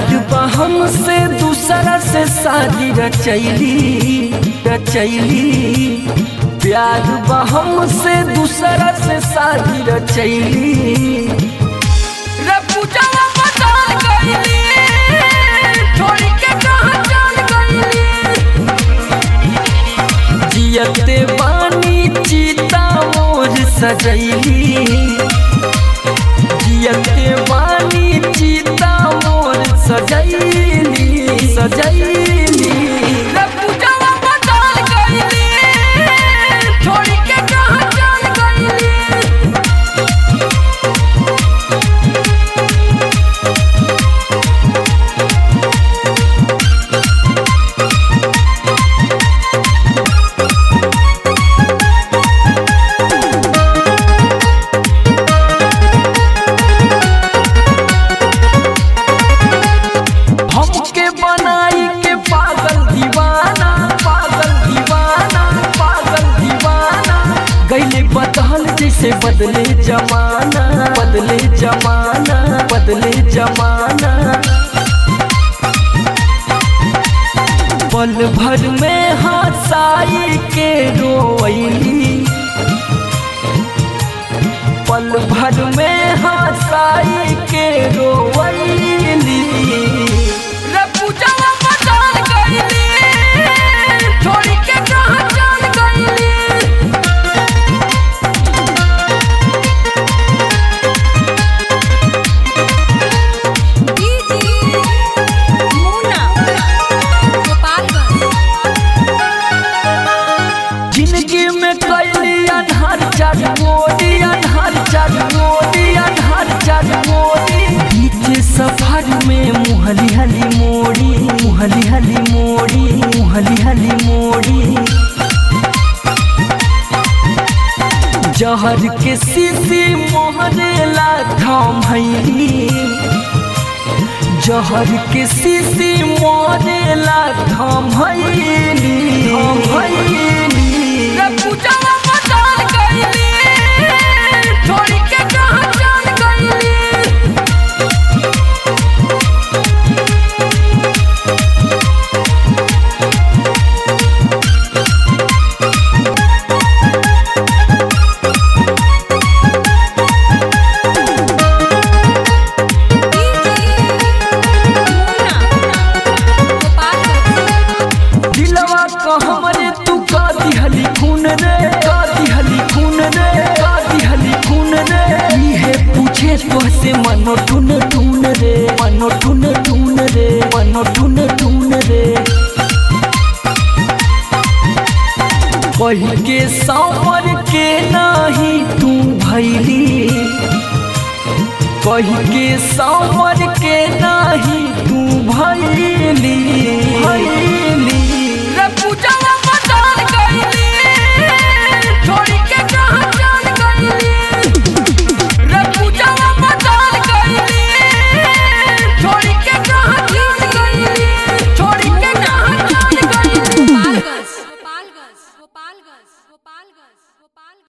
प्यार बा हमसे दूसरा से शादी रचैली प्यार बा हमसे दूसरा से शादी रचैली रे पूजावा बदल गईली छोड़ी के कहां चल गईली जियते बानी चीता मोर सजैली जियते बानी चीता मोर सजैली रे पूजावा बदल गईली छोड़ी के कहां चल गईली हमके बनाई के पागल दीवाना गईले बदल जैसे बदले जमाना पल भर में हंसाई के रोइली पल भर में हंसाई के रोइली रे पूजावा बदल गईली छोड़ी के कहां चल गईली जिंदगी में कैली अनहर चार मोड़ी बीच सफर में मुहली हली मोड़ी जहर के शीशी मोहरेला थमैली जहर के शीशी मोहरेला थमैली रे पूजावा बदल गईली छोड़ी के कहां चल गईली दिलवा को हमरे तू का दिहली खून रे इहे पूछे तोहसे मनो टून रे कही के सांवर के नाही तू भैली कही के सांवर के नाही तू भैली रे पूजावा बदल गईली छोड़ी के कहां चल गईली रे पूजावा बदल गईली छोड़ी के कहां चल गईली छोड़ी के कहां चल गईली गोपालगंज